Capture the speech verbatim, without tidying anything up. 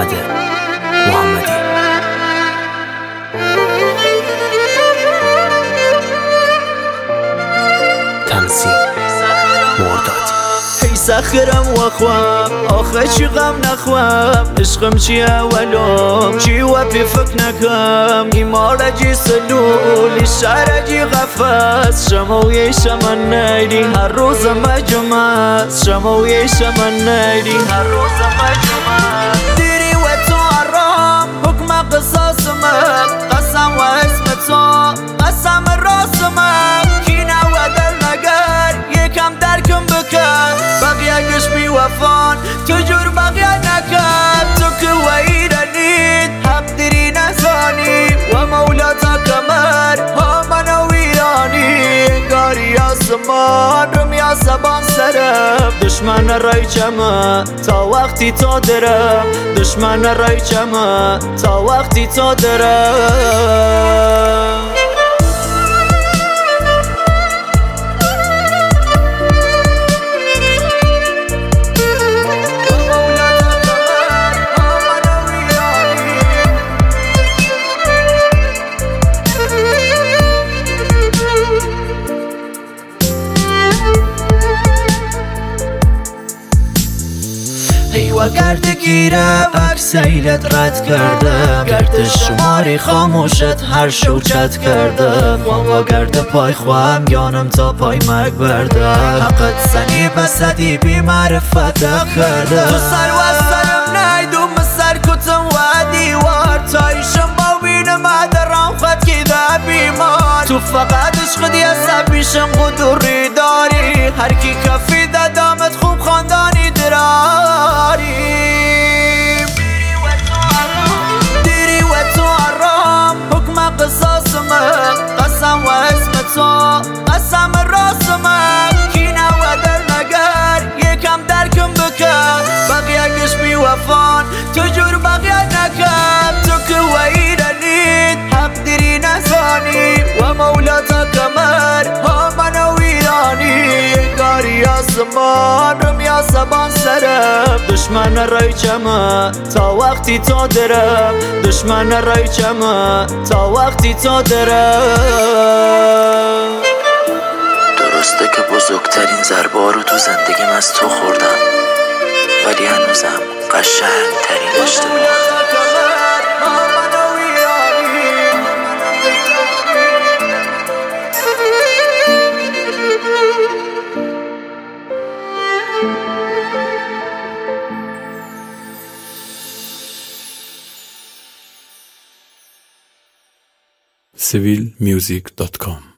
محمد محمدی. تنظیم مرداد. هی سخرم و خوام آخه چی غم نخوام، عشقم چی اولم چی و پی فکر نکم، ایمار جی سلول شهر جی قفص، شموی شمن نیدی هر روز مجمع، شموی شمن نیدی هر روز مجمع. دیری و تو حرام حکم قصاصمک، قسم و اسم تو قسم راسمک، کینه و دل نگر یکم درکم بکن، بقیه گش بی وفان تو جور بقیه نکن، تو که ویرانید حق دیری نزانی و مولا تا کمر ها منو ویرانی، انگاری آسمان رو می آسمان سرم، دشمن رای چمه تا وقتی تو درم، دشمن رای چمه تا وقتی تو درم. و گرد گیرم اکسیرت رد کردم، گرد شماری خاموشت هر شو چت کردم، و گرد پای خواهم یانم تا پای مرگ بردم، حقت سنی بسدی بی معرفت کردم، تو سر و سرم نیدوم سر کتم و دیوار، تا ایشم با بینم درام خد که ده بیمار، تو فقط عشق دی عصبیشم قدوری داری، هر کی کفی دامت خوب خاندانی دراری، دیری و تو حرام حکم قصاصمک، قسم و اسم تو قسم راسمک، کینه و دل نگر یکم درکم بکن، بقیه گش بی وفان تو جور بقیه نکن، تو که ویرانید حق دیری نزانی و مولا تا کمر ها منو ویرانی، انگاری آسمان رو می آسمان سرم، دشمن رای چمه تا وقتی تو درم، دشمن رای چمه تا وقتی تو درم. درسته که بزرگترین ضربه رو تو زندگیم از تو خوردم، ولی هنوزم قشنگترین اشتباه. سیویل میوزیک دات کام